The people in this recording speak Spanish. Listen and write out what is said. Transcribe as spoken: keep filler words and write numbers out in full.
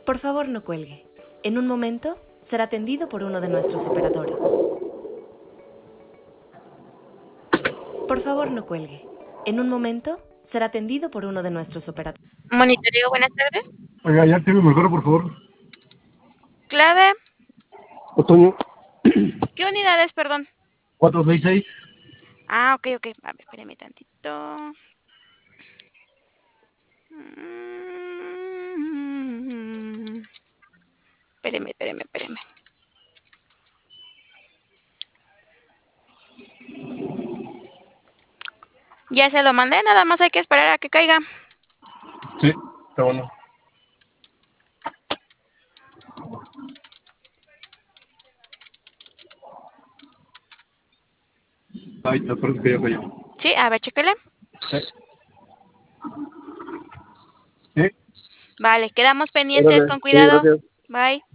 Por favor, no cuelgue. En un momento será atendido por uno de nuestros operadores. Por favor, no cuelgue. En un momento será atendido por uno de nuestros operadores. Monitoreo, buenas tardes. Oiga, ya tiene mejor, por favor. Clave. Otoño. ¿Qué unidades, perdón? cuatro seis seis. Ah, ok, ok. A ver, espérame tantito. Mm. Espéreme, espéreme, espéreme. Ya se lo mandé, nada más hay que esperar a que caiga. Sí, está bueno. Ay, me parece que ya cayó. Sí, a ver, chéquele. Sí. Sí. Vale, quedamos pendientes, Órale. con Sí, cuidado. gracias. Bye.